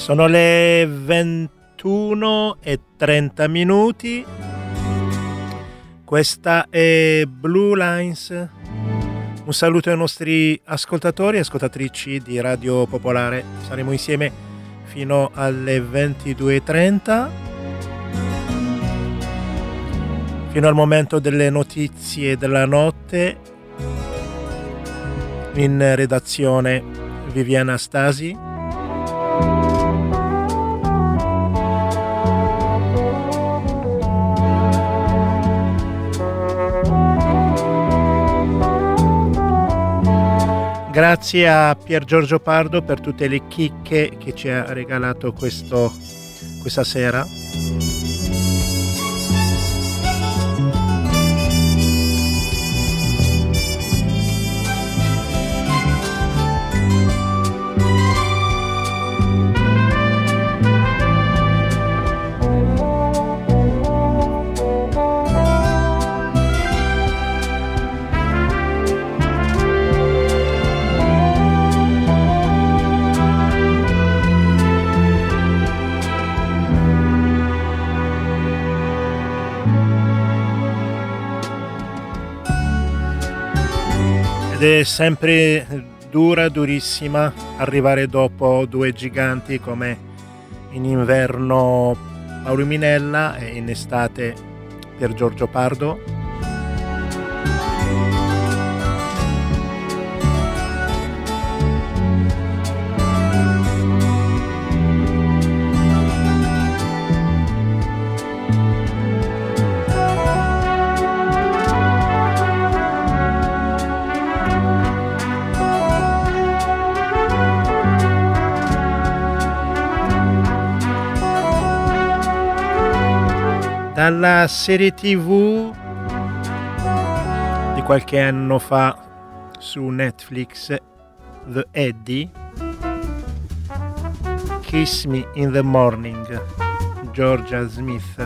Sono le 21:30. Questa è Blue Lines. Un saluto ai nostri ascoltatori e ascoltatrici di Radio Popolare. Saremo insieme fino alle 22:30, fino al momento delle notizie della notte. In redazione Viviana Stasi. Grazie a Pier Giorgio Pardo per tutte le chicche che ci ha regalato questa sera. Ed è sempre durissima arrivare dopo due giganti come in inverno Paolo Minella e in estate Pier Giorgio Pardo. Dalla serie TV di qualche anno fa su Netflix, The Eddie, Kiss Me in the Morning, Georgia Smith.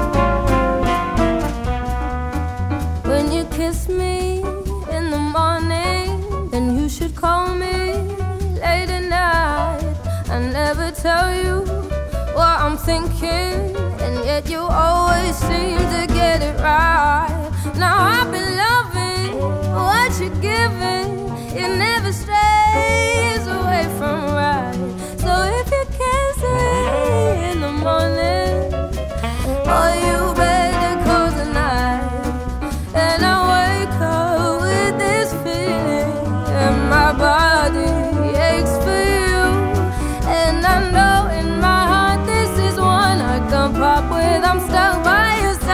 When you kiss me in the morning, then you should call me late at night. I never tell you what I'm thinking, and yet you always seem to get it right. Now I've been loving what you're giving. It never strays away from right. So if you kiss me in the morning, oh, you better call tonight. And I wake up with this feeling, and my body aches for you. And I know in my heart this is one I can pop with. I'm stuck by your side.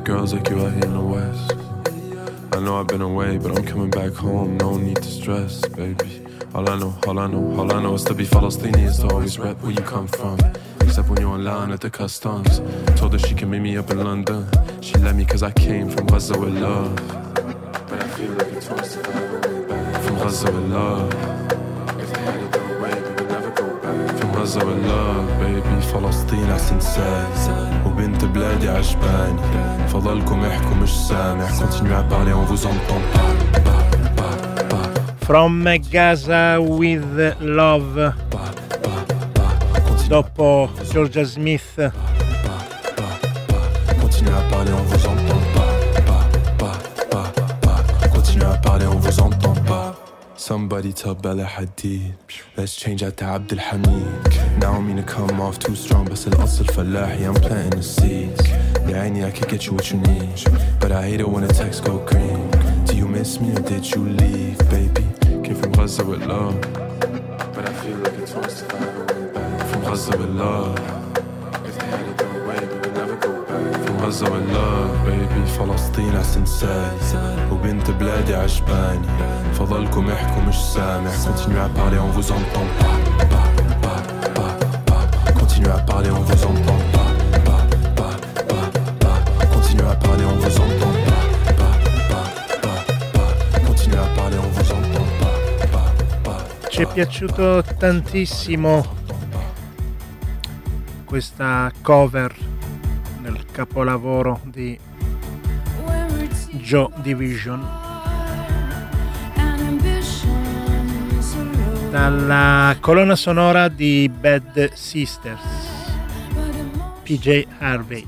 girls like you out here in the West. I know I've been away, but I'm coming back home. No need to stress, baby. All I know is to be Palestinian is to always rep where you come from. Except when you're in line at the customs. Told her she can meet me up in London. She let me cause I came from Gaza with love. But I feel like it's twice if I ever went back. From Gaza with love. If they had it their way, we would never go back. From Gaza with love, baby. فلسطين أحسن ساي وبنت بلادي عجباني. فضلكم احكوا مش سامع. Continuez à parler, on vous entend pas. From Gaza with Love. Dopo Georgia Smith. Continuez à parler, on vous entend pas. Continuez à parler, on vous entend pas. Somebody tell Bella Hadid. Let's change that to Abdul Hamid. Now I mean to come off too strong, بس الأصل فلاحي. I'm planting the seeds. Yeah, I need, I could get you what you need, but I hate it when the texts go green. Do you miss me or did you leave, baby? Came from Gaza with love, but I feel like it's worse if I ever went back. From Gaza with love, if they had it their way, we would never go back. From Gaza with love, baby. فلسطين أحسن ساي وبنت بلادي عجباني. فضلكم احكوا مش سامع. Continuez à parler, on vous entend pas. Continuez à parler, on vous entend pas. Continuez à parler, on vous entend pas. Continuez à parler, on vous entend pas. Ci è piaciuto tantissimo questa cover del capolavoro di Joy Division dalla colonna sonora di Bad Sisters, PJ Harvey.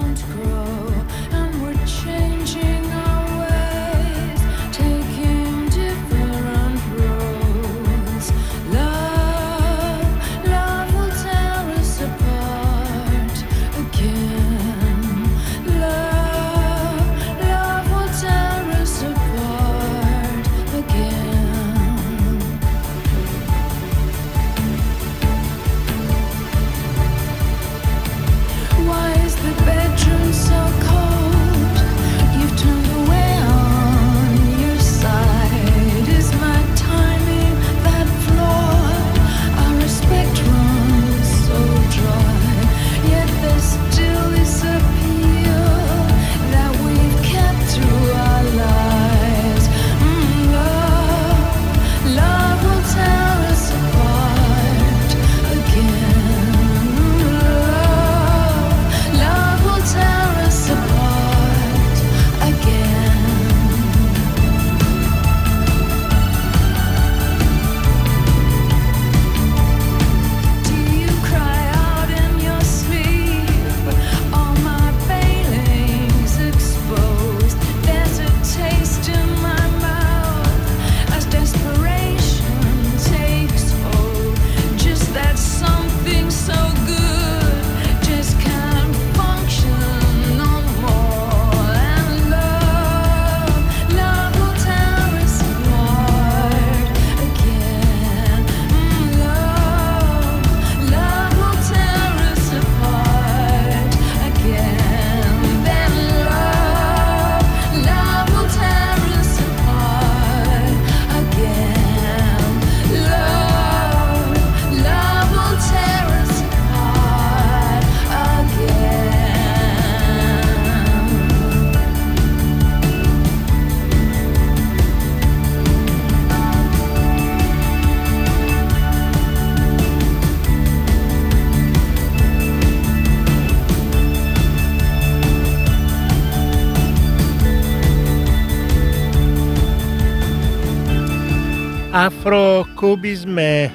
Afrocubism è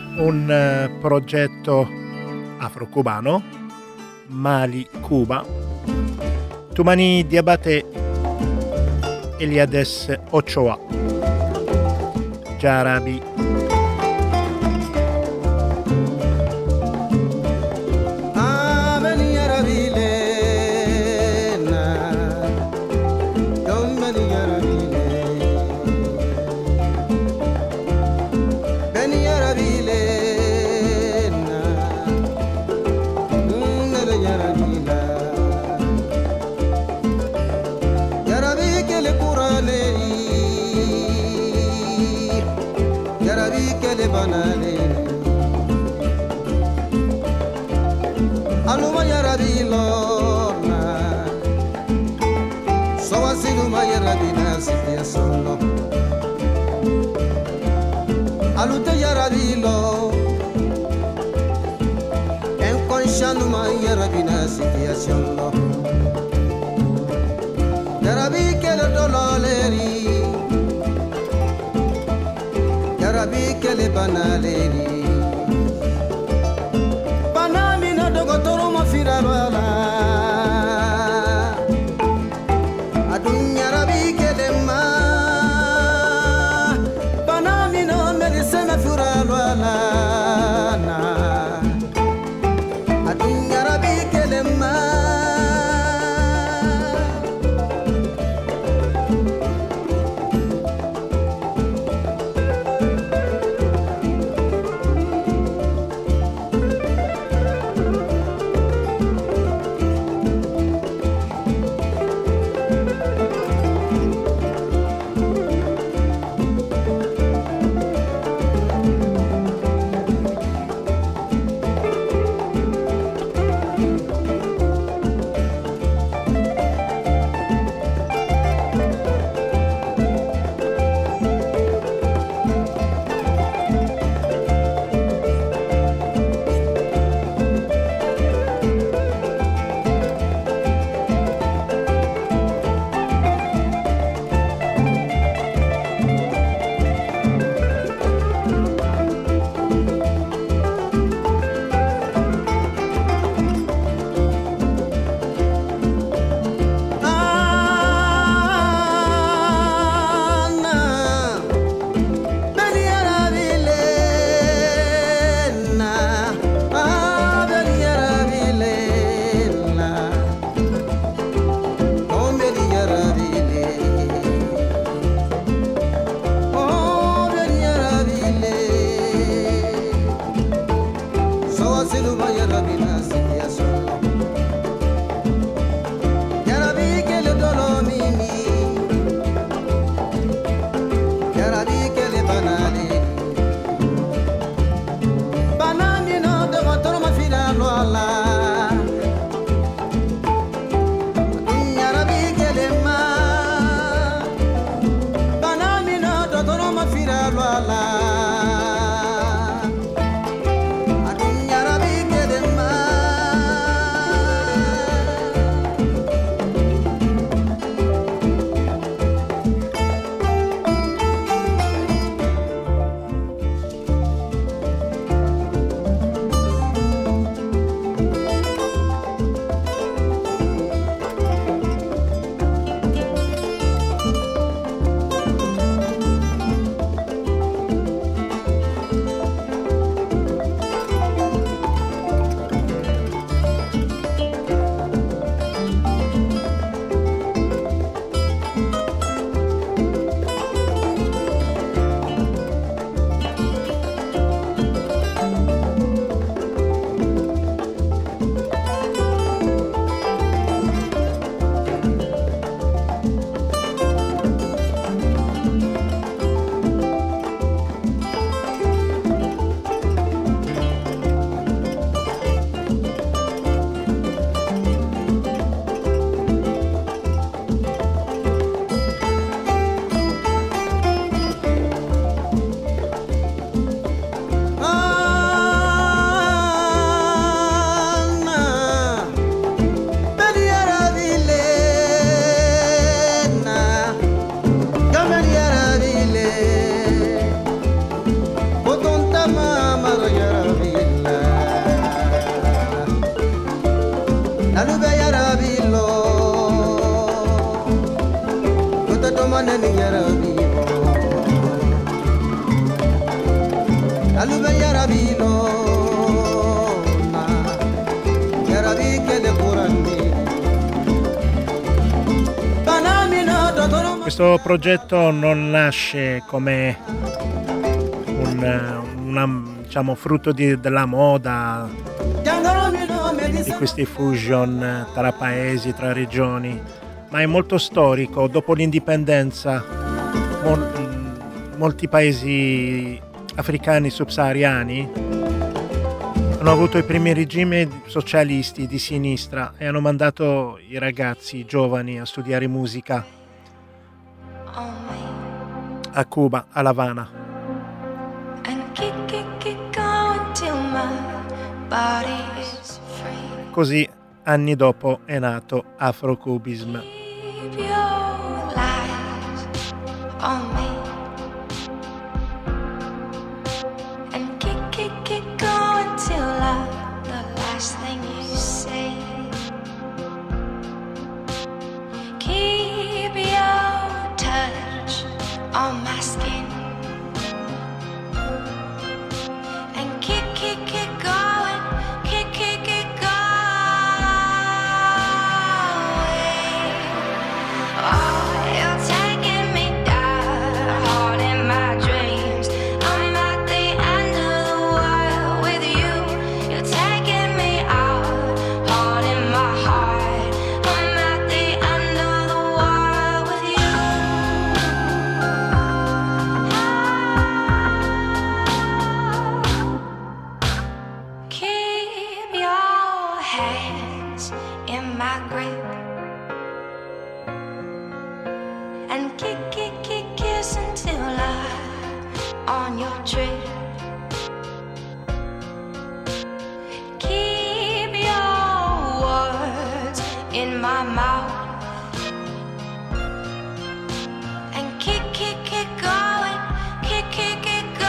un progetto afrocubano, Mali, Cuba. Toumani Diabaté, Eliades Ochoa, Jarabi. banale aluma yarabi lorna so wasiluma yarabi nasiya solo aluta yarabi lo en conscienuma yarabi nasiya solo yarabi kele dololeri yarabi kele banaleri banamina dogotoro mafira bala adunya yarabi kele ma banamina medicine fura bala na adunya yarabi kele ma Questo progetto non nasce come diciamo, frutto della moda, di questi fusion tra paesi, tra regioni, ma è molto storico. Dopo l'indipendenza molti paesi africani subsahariani hanno avuto i primi regimi socialisti di sinistra e hanno mandato i ragazzi giovani a studiare musica a Cuba, a La Habana. Così, anni dopo, è nato Afrocubism. On my skin and keep going, keep going. Oh, you're taking me down, hard in my dreams. I'm at the end of the world with you. You're taking me out, hard in my heart. I'm at the end of the world with you. Keep your hands in my grip and kiss until I'm on your trip. Keep your words in my mouth and keep going, keep going.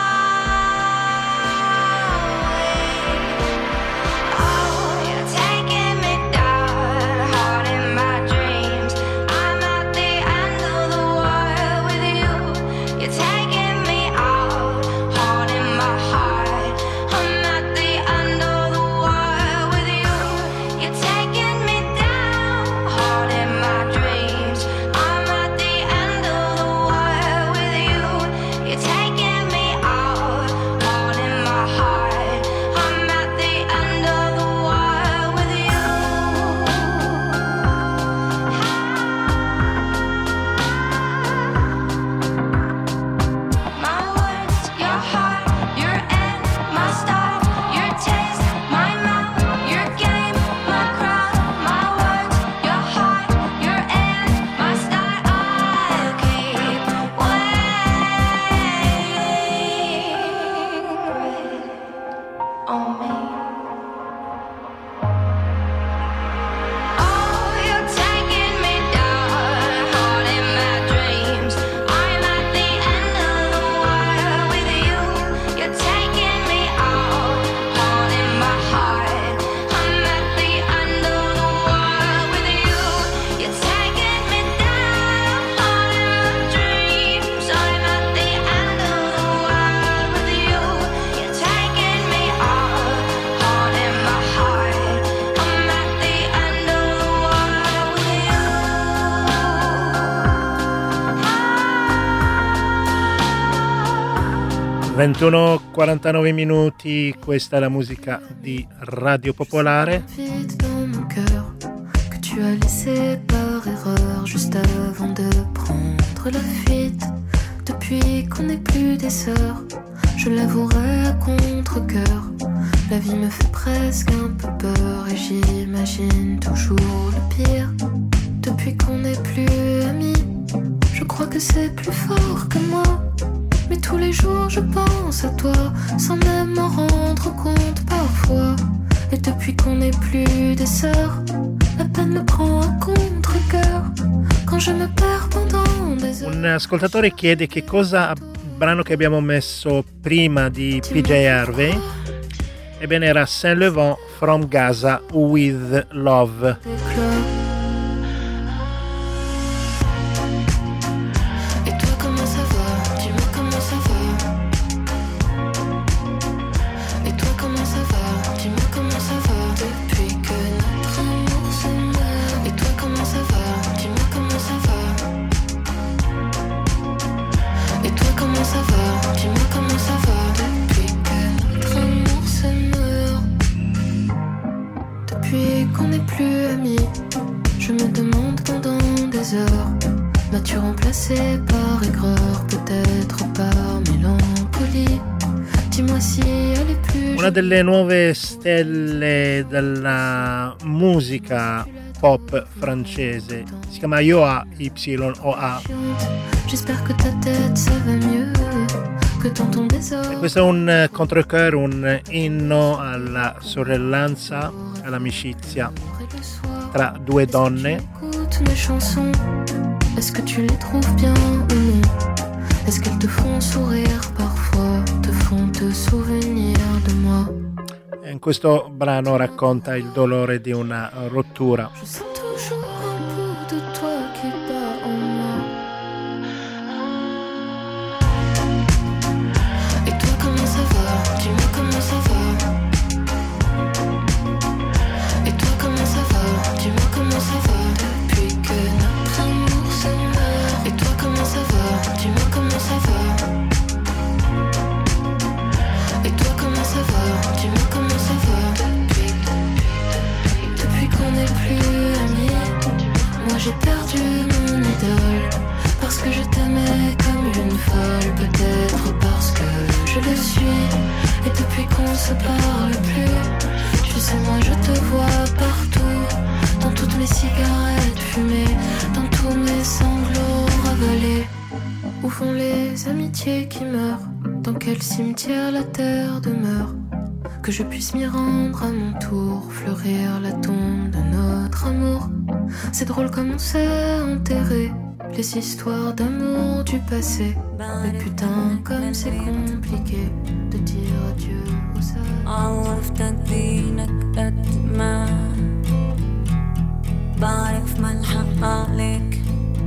Oh, you're taking me down, hard in my dreams. I'm at the end of the world with you. You're taking me out, hard in my heart. I'm at the end of the world with you. You're taking me down, hard in my dreams. I'm at the end of the world with you. You're taking me out, hard in my heart. I'm at the end of the world with you. 'My words, your heart, your end, my start, your taste, my mouth, your game, my crowd. My words, your heart, your end, my start. I'll keep waiting on me. Oh, you're taking me down, hard in my dreams. I'm at the end of the world with you. You're taking me out, hard in my heart. I'm at the end of the world with you. You're taking me down, hard in my dreams. I'm at the end of the world with you. You're taking me out, hard in my heart. I'm at the end of the world with you. 21:49 minuti, questa è la musica di Radio Popolare. Vite dans mon cœur que tu as laissé par erreur juste avant de prendre la fuite. Depuis qu'on n'est plus des sœurs, je l'avouerai à contre-cœur. La vie me fait presque un peu peur et j'imagine toujours le pire. Depuis qu'on n'est plus amis, je crois que c'est plus fort que moi. Mais tous les jours je pense à toi, sans même m'en rendre compte parfois. Et depuis qu'on n'est plus des sœurs, la peine me prend à contre-cœur. Quand je me perds pendant des heures. Un ascoltatore chiede che cosa brano che abbiamo messo prima di PJ Harvey. Ebbene, era Saint Laurent from Gaza with Love. Et toi comment ça va? Dis-moi comment ça va? Et toi comment ça va? Dis-moi comment ça va? Depuis que notre amour se meurt. Et toi comment ça va? Dis-moi comment ça va? Et toi comment ça va? Dis-moi comment ça va? Depuis que notre amour se meurt. Depuis qu'on n'est plus amis, je me demande pendant des heures, m'as-tu remplacé par aigreur? Peut-être par mélancolie. folie. Dis-moi si elle est plus Una delle nuove stelle della musica pop francese si chiama Yoa, YOA. J'espère que ta tête ça va mieux, que dans ton désordre. E questo è un controcœur, un inno alla sorellanza, all'amicizia tra due donne. Écoute mes chansons, est-ce que tu les trouves bien ou non? Est-ce qu'elles te font sourire parfois, te font te souvenir de moi? E in questo brano racconta il dolore di una rottura. Je sens toujours un bout de toi qui bat en moi. Et toi comment ça va? Dis-moi comment ça va? Et toi comment ça va? Dis-moi comment ça va? Depuis que notre amour se meurt. Et toi comment ça va? Dis-moi comment ça va? Et toi comment ça va? Dis-moi comment ça va? Depuis qu'on n'est plus amis, moi j'ai perdu mon idole. Parce que je t'aimais comme une folle, peut-être parce que je le suis. Et depuis qu'on se parle plus, tu sais moi je te vois partout. Dans toutes mes cigarettes fumées, dans tous mes sanglots ravalés. Où vont les amitiés qui meurent? Dans quel cimetière la terre demeure? Que je puisse m'y rendre à mon tour, fleurir la tombe de notre amour. C'est drôle comme on s'est enterré les histoires d'amour du passé. Mais putain comme c'est compliqué de dire adieu aux عرفت ادينك قد ما بعرف ما الحق عليك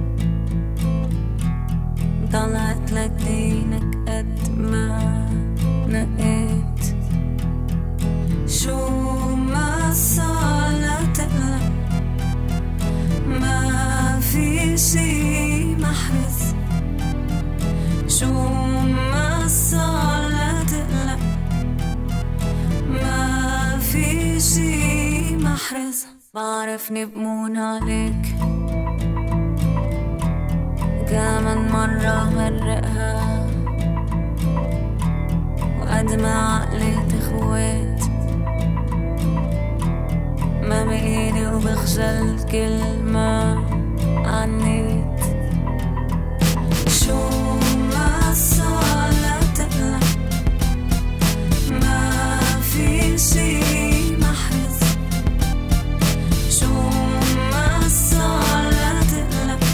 طلعت لدينك قد ما نقيت شو ما صار لا تقلق ما في شي محرز شو ما صار لا تقلق ما في شي محرز بعرفني بمون عليك كمان مرة غرقها وقد ما عقلي تخويت ما بإيدي وبخجل كل ما عنيت شو ما صار لا تقلق ما في شي محرز شو ما صار لا تقلق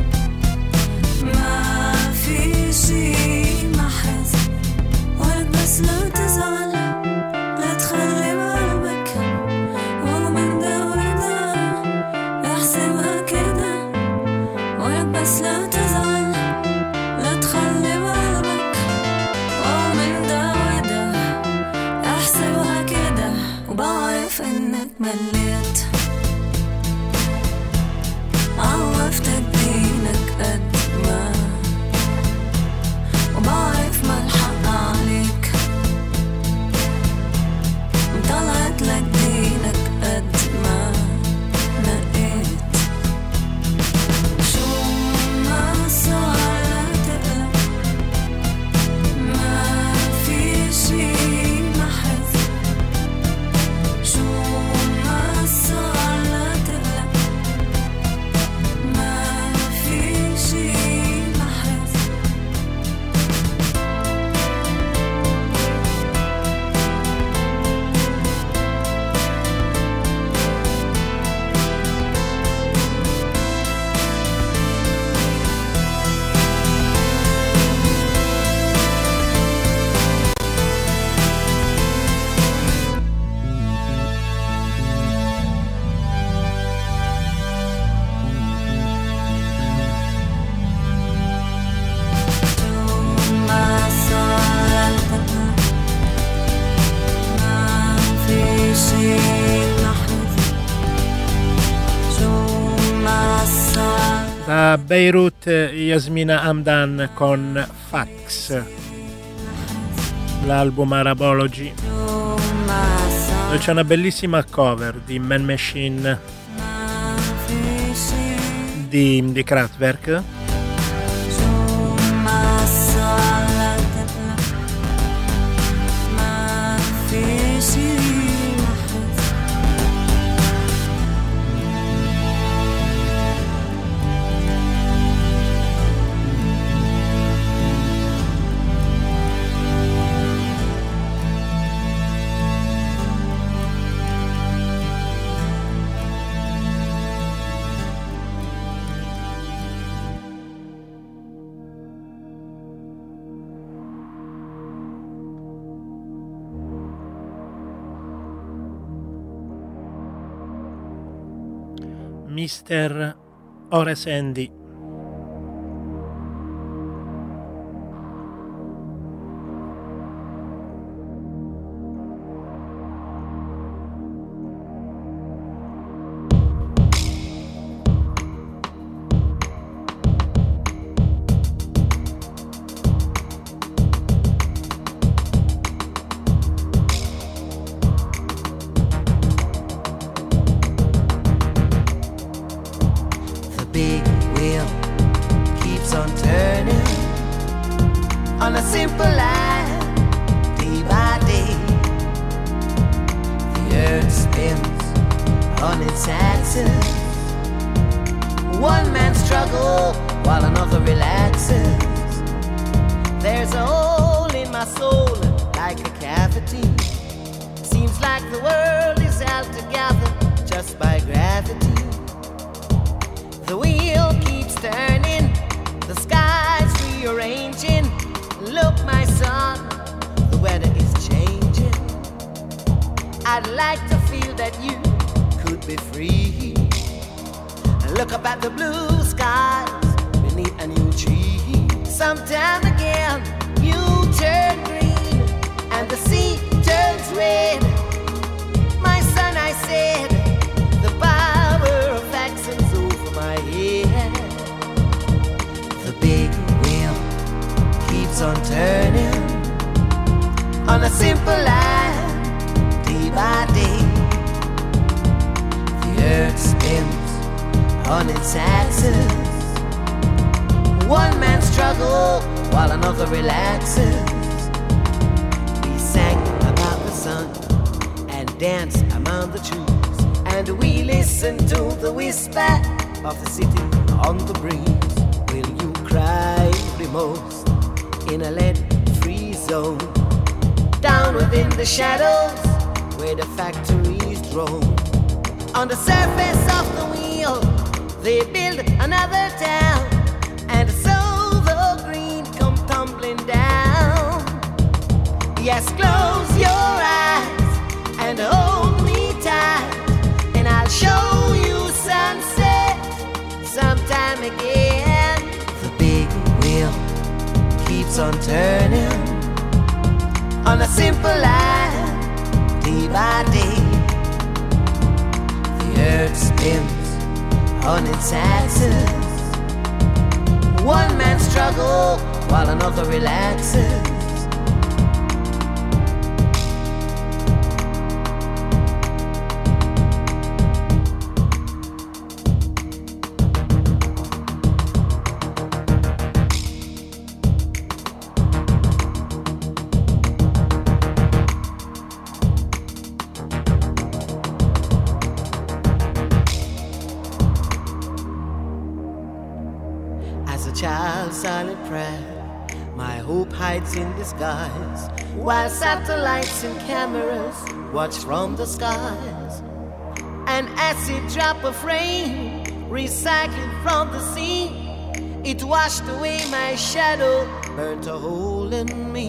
ما في شي محرز ولك بس لو تزعل لا تخلي قلبك ومن ده وده احسبها كده ولك بس لو تزعل لا تخلي قلبك ومن ده وده احسبها كده وبعرف انك مليت عرفت ادينك قد ما وبعرف ما الحق عليك طلعت لك دينك قد ما نقيت شو ما صار لا تقلق ما في شي محرز شو ما صار لا تقلق ما في شي محرز Da Beirut, Yasmina Hamdan con Fax, l'album Arabology, dove c'è una bellissima cover di Man Machine di Kraftwerk. Mr. Horace Andy. While satellites and cameras watch from the skies, an acid drop of rain recycled from the sea, it washed away my shadow, burnt a hole in me.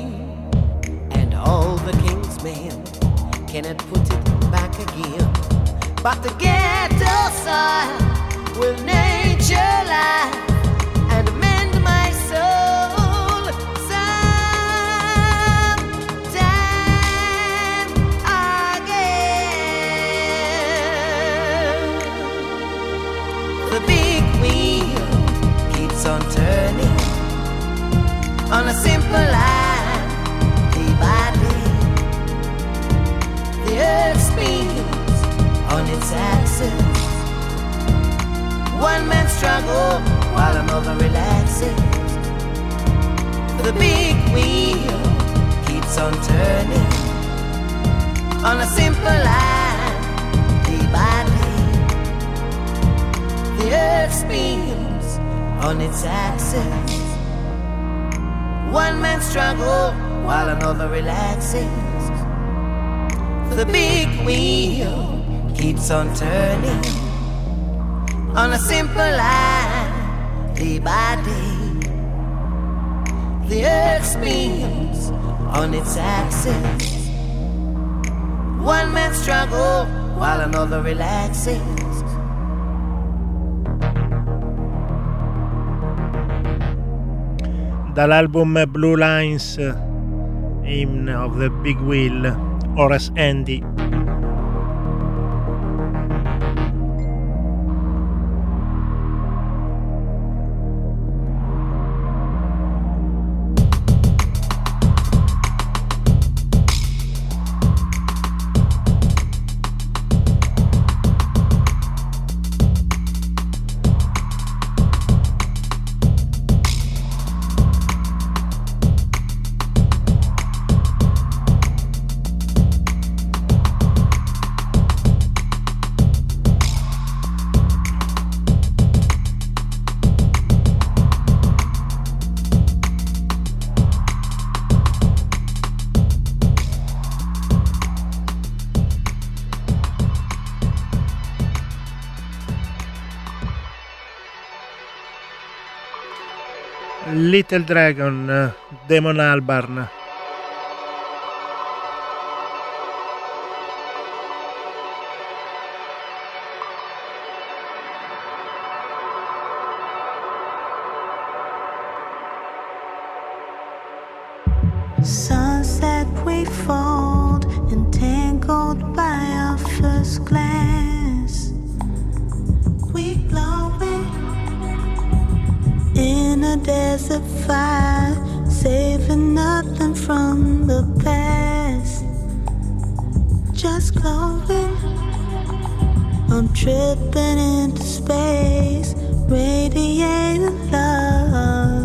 And all the king's men cannot put it back again, but the ghetto soil will nature life and mend my soul. On turning on a simple line, day by day. The earth spins on its axis. One man struggles while another relaxes. The big wheel keeps on turning on a simple line, day by day. The earth spins on its axis. One man struggles while another relaxes. The big wheel keeps on turning on a simple line, day by day. The earth spins on its axis. One man struggles while another relaxes. dall'album Blue Lines, Hymn of the Big Wheel, Horace Andy. Little Dragon, Damon Albarn. Sunset we fold, entangled by our first glance. We glowing in a desert fire, saving nothing from the past. Just glowing, I'm tripping into space, radiating love.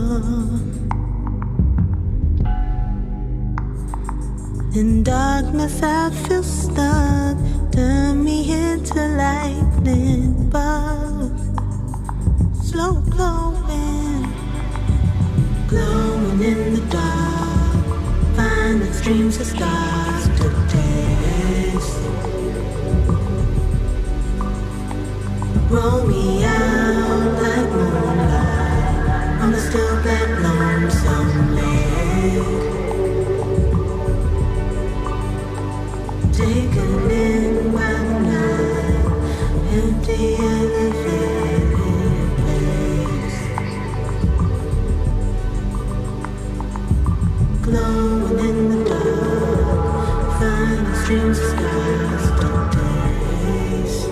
In darkness I feel stuck, turn me into lightning bugs. Slow glowing, glowing in the dark, finding streams of stars to taste. Roll me out like moonlight on a still black lonesome lake. Taken in while night, empty elevated place. Glowing in the dark, finding streams of stars to taste.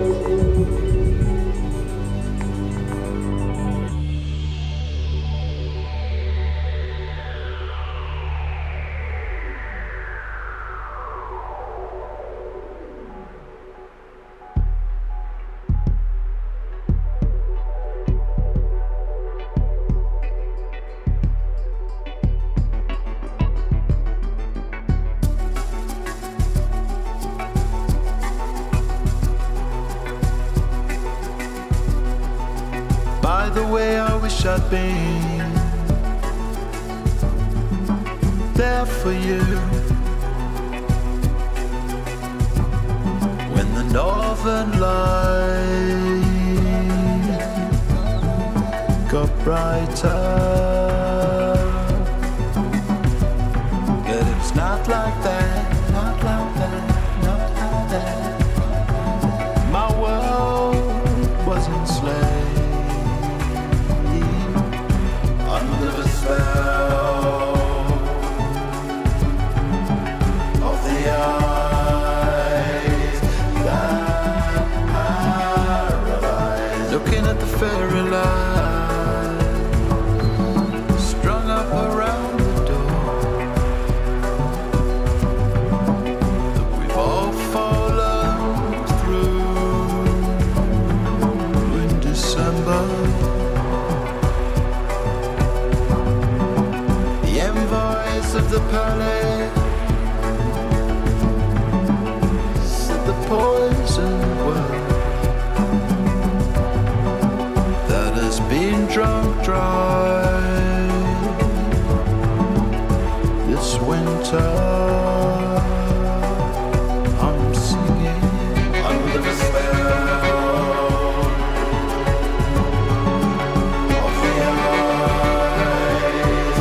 By the way, I wish I'd been there for you when the northern light got brighter. But it's not like that, not like that, not like that. My world was enslaved under the spell of the eyes that paralyze. Looking at the fairy light strung up around the door that we've all fallen through in December. Of the palace said the poison word that has been drunk dry this winter. I'm singing under the spell of the eyes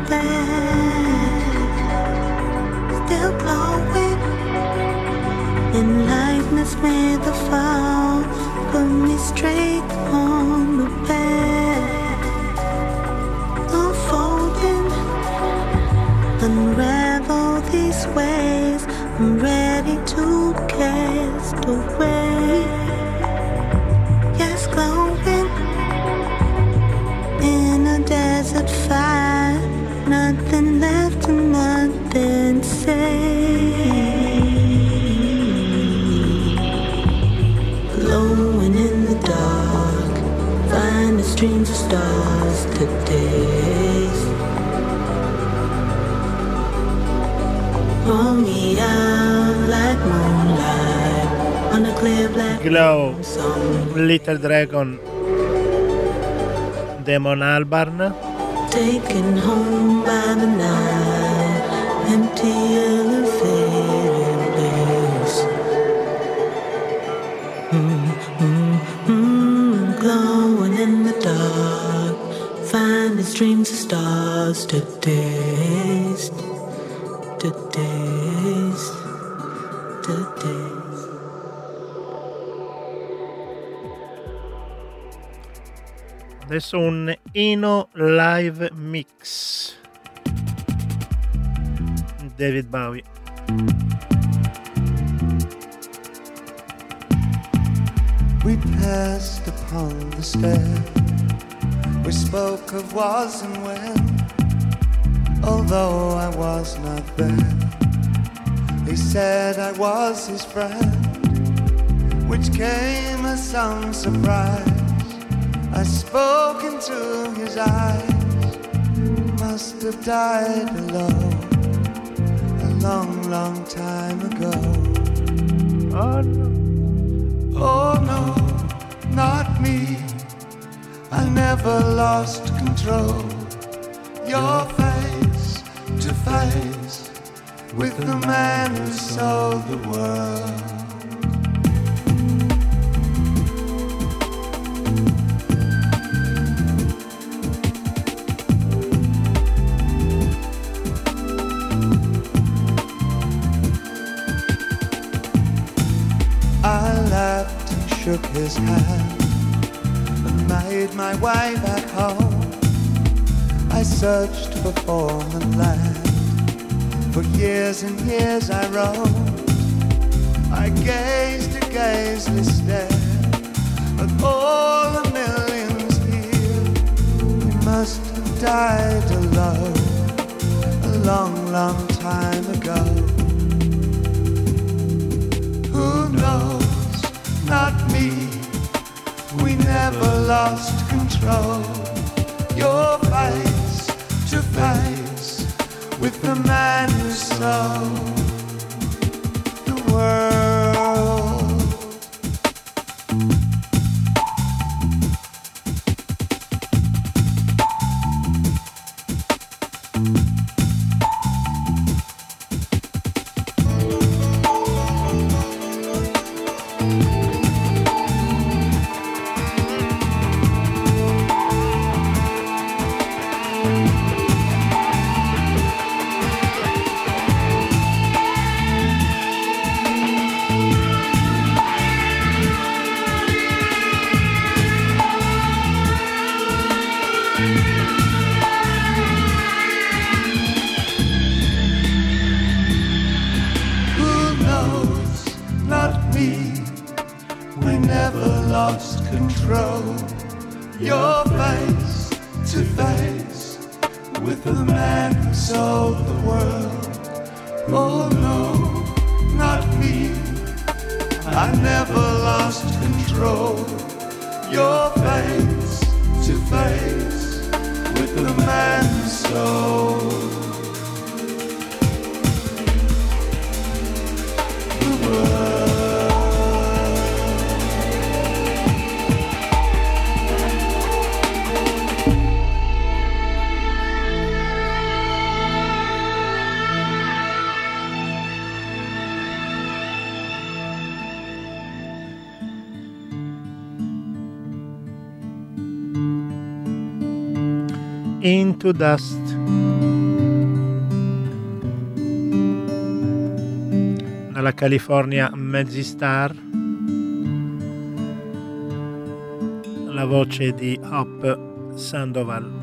bed, still glowing in lightness with the fall. Put me straight on the bed, unfolding, unravel these ways. I'm ready to cast away. Yes, glowing in a desert fire, nothing left and nothing saved. Glowing in the dark, find the streams of stars today. Roll me out like moonlight on a clear black Glow, song. Little Dragon, Damon Albarn. Taken home by the night, empty elevated place. Glowing in the dark, find the streams of stars to taste, to taste, to taste. Adesso un Eno live mix. David Bowie. We passed upon the stair. We spoke of was and when, although I was not there. He said I was his friend, which came as some surprise. I spoke into his eyes, must have died alone a long, long time ago. Oh no. Oh no, not me. I never lost control. Your face to face with the man who sold the world. I laughed and shook his hand and made my way back home. I searched for form and land. For years and years I roamed. I gazed a gazeless stare at all the millions here. We must have died alone a long, long time ago. Who knows? Not me. We never lost control. Your face to face with the man who sold the world. Into Dust. alla California Mazzy Star, la voce di Hop Sandoval.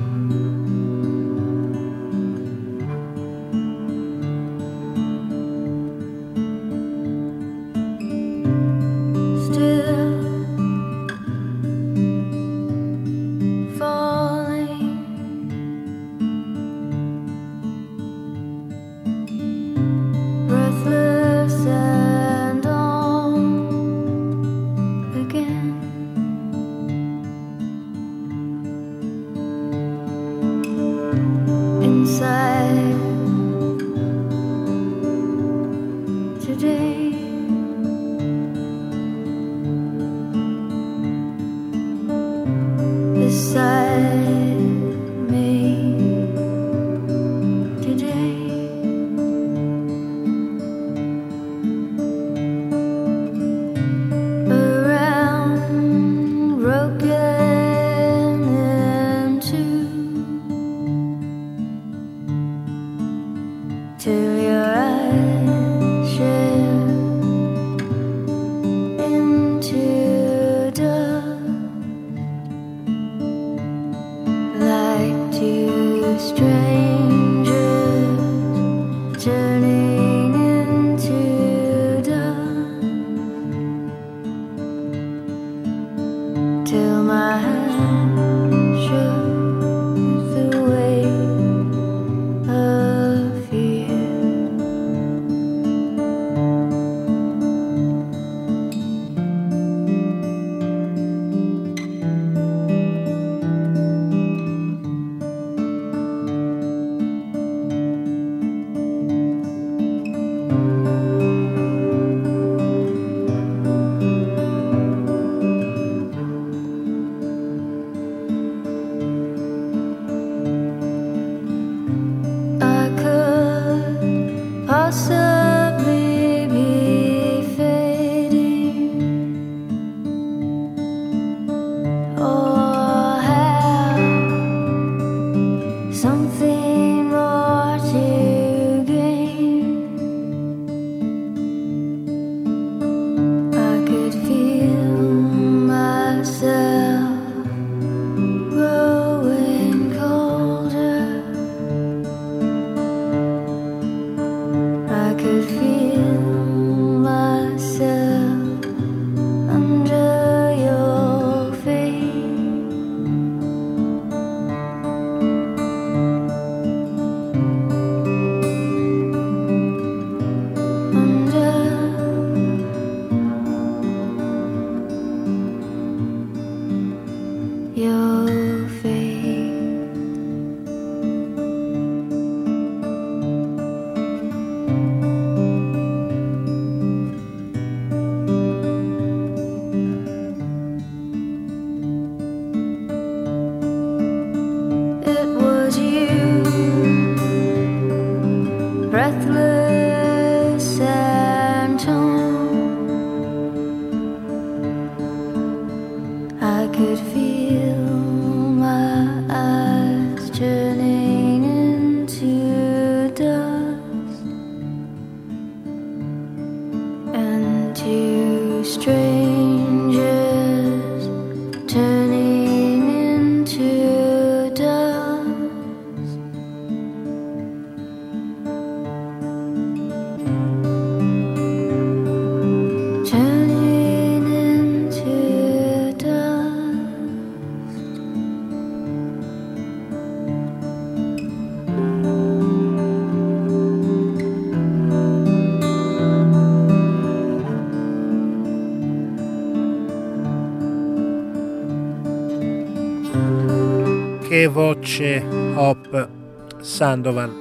Che voce Hop Sandoval.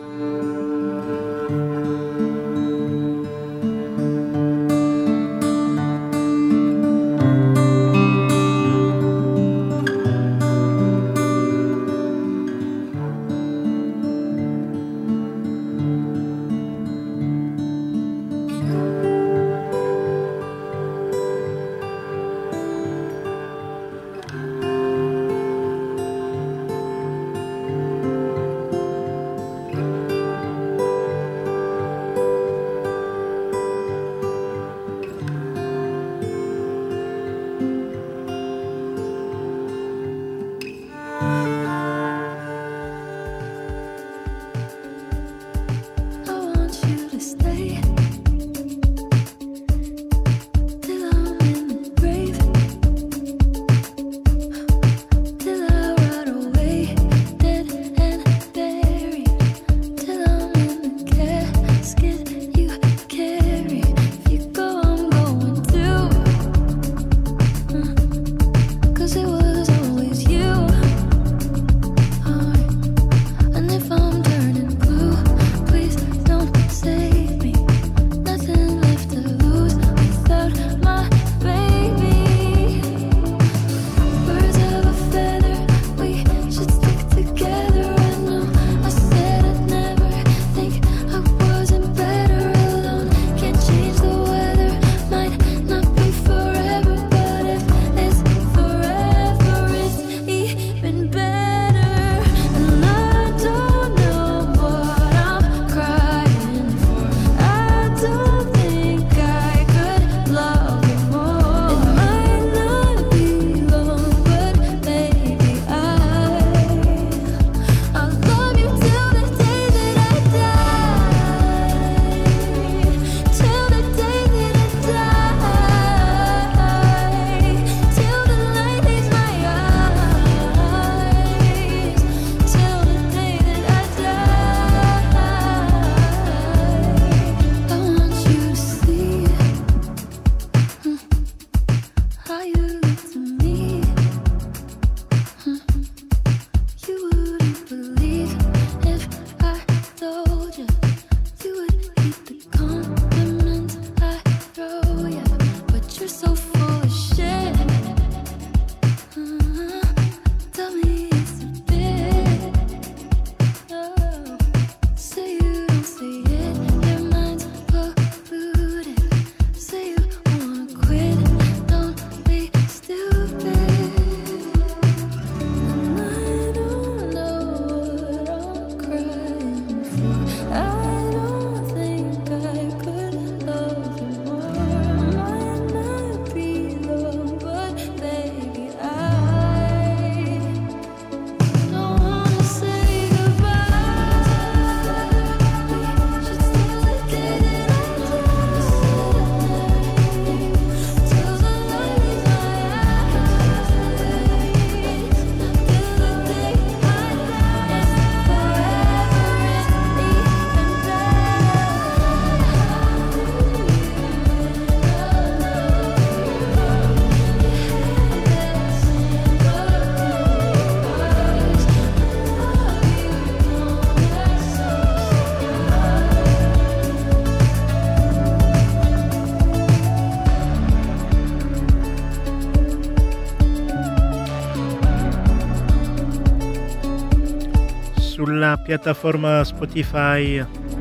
sulla piattaforma Spotify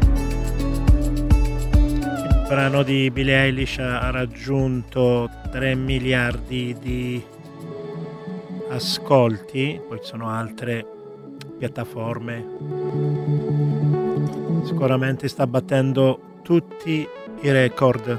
il brano di Billie Eilish ha raggiunto 3 miliardi di ascolti, poi ci sono altre piattaforme, sicuramente sta battendo tutti i record.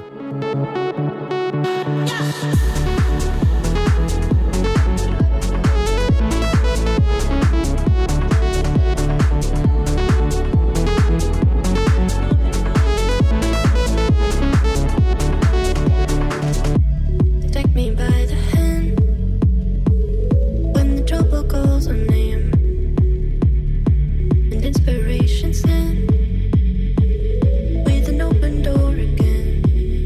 With an open door again.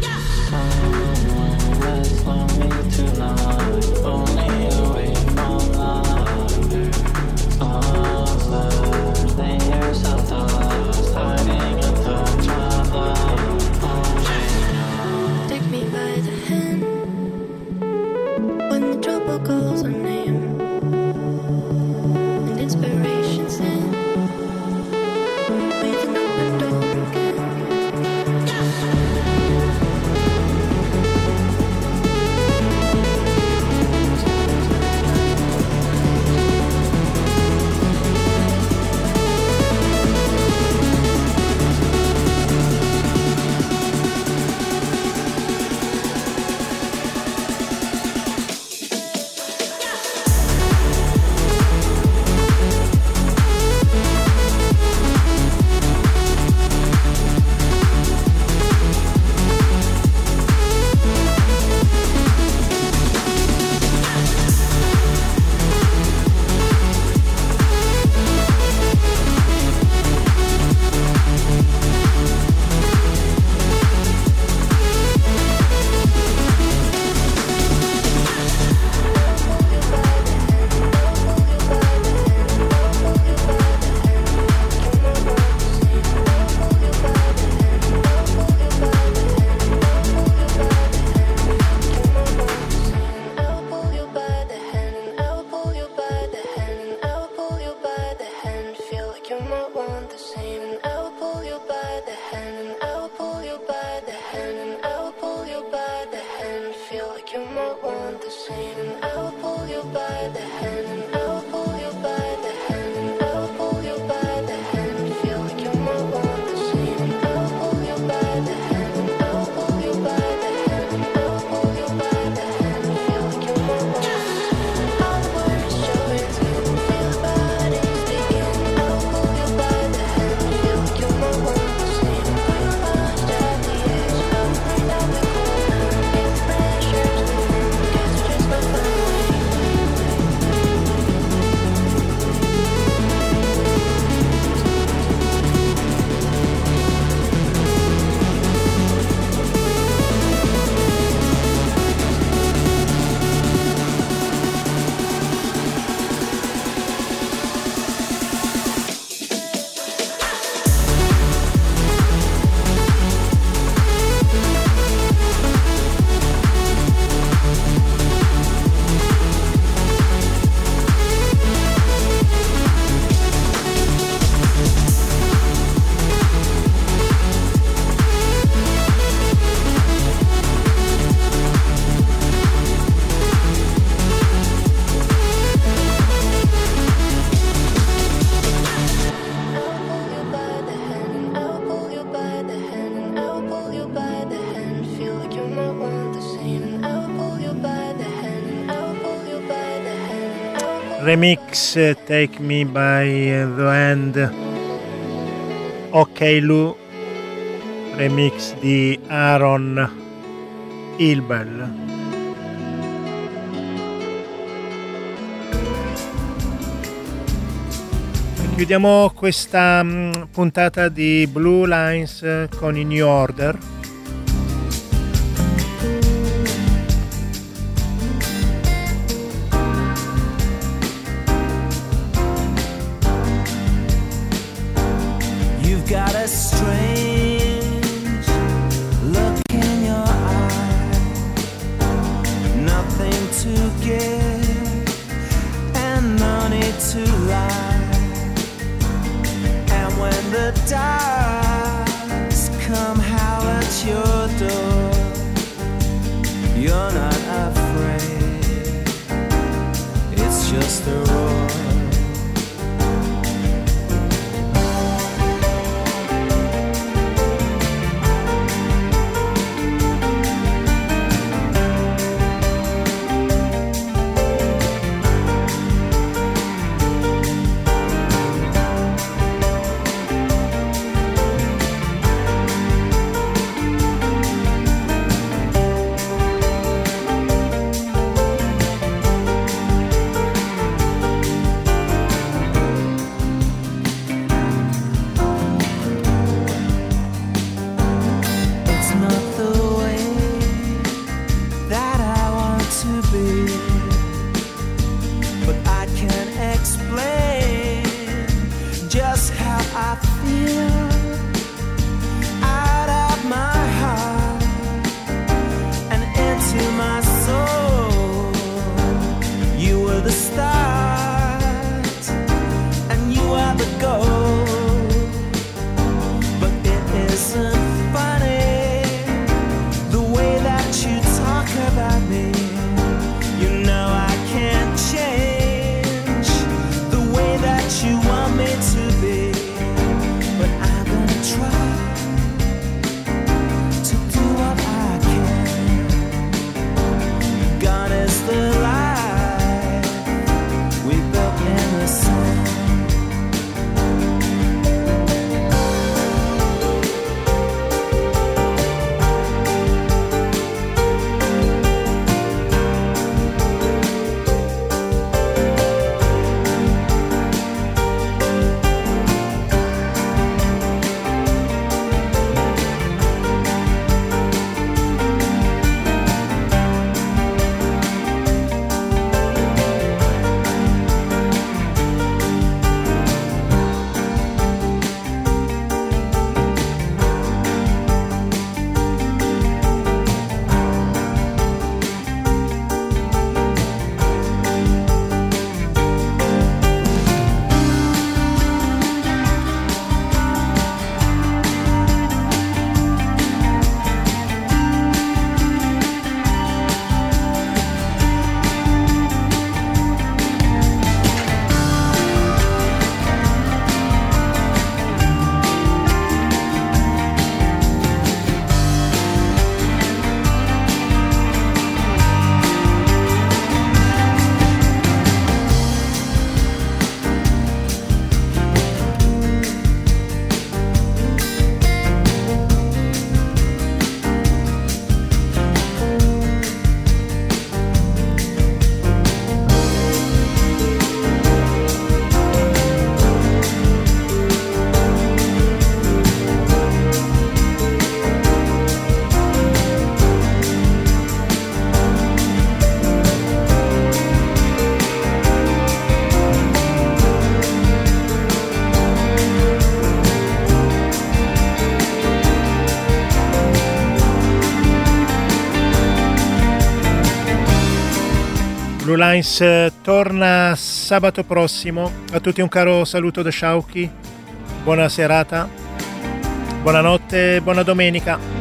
remix Take Me by the Hand, Ok Lu, remix di Aaron Hilbel. Chiudiamo questa puntata di Blue Lines con i New Order. You've got a strange look in your eye, nothing to give and no need to lie. the dogs come howl at your door, you're not afraid, it's just a roar. Blue Lines torna sabato prossimo. A tutti un caro saluto da Sciauchi, buona serata, buonanotte, buona domenica.